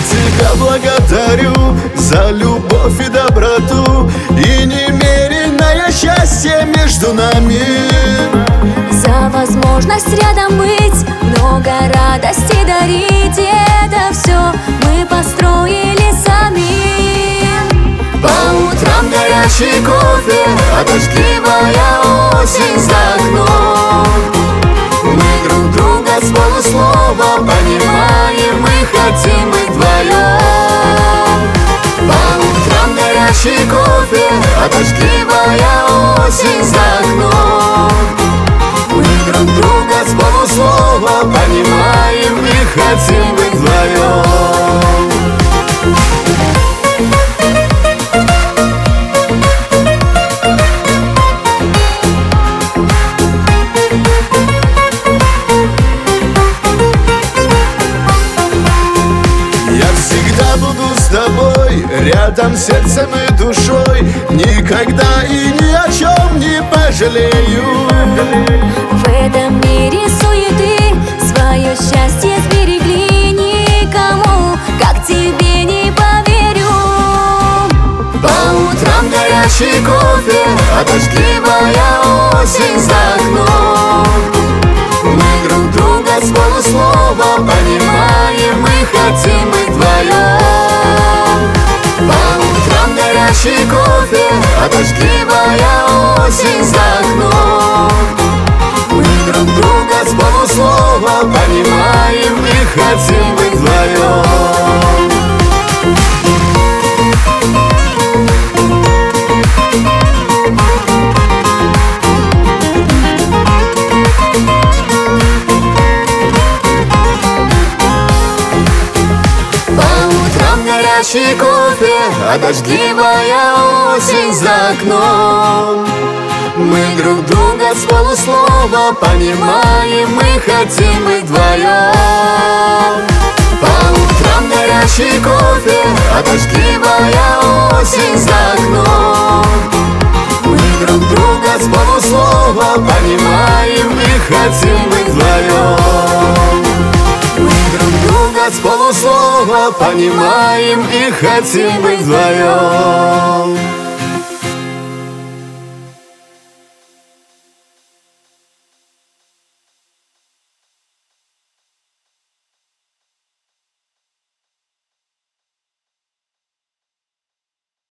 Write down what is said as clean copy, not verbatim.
тебя благодарю за любовь и доброту и немеренное счастье между нами. За возможность рядом быть, много радости дарить. И это все мы построили сами. По утрам горячий кофе, а дождливая осень за окном. Мы друг друга с полуслова понимаем, мы хотим быть вдвоем. По утрам горячий кофе, а дождливая осень за окном. Мы друг друга с полуслова понимаем, мы хотим быть вдвоем. С тобой, рядом сердцем и душой, никогда и ни о чем не пожалею. В этом мире суеты свое счастье сберегли. Никому, как тебе, не поверю. По утрам горячий кофе, а дождливая осень за окном. Мы друг друга с полуслова понимаем, мы хотим быть вдвоем. Горячий кофе, а дождливая осень за окном. Мы друг друга с полуслова понимаем, мы хотим быть вдвоем. Горячий кофе, а дождливая осень за окном. Мы друг друга с полуслова понимаем, мы хотим быть вдвоем. По утрам горячий кофе, а дождливая осень за окном. Мы друг друга с полуслова понимаем, мы хотим быть вдвоем. С полуслова понимаем и хотим быть вдвоем.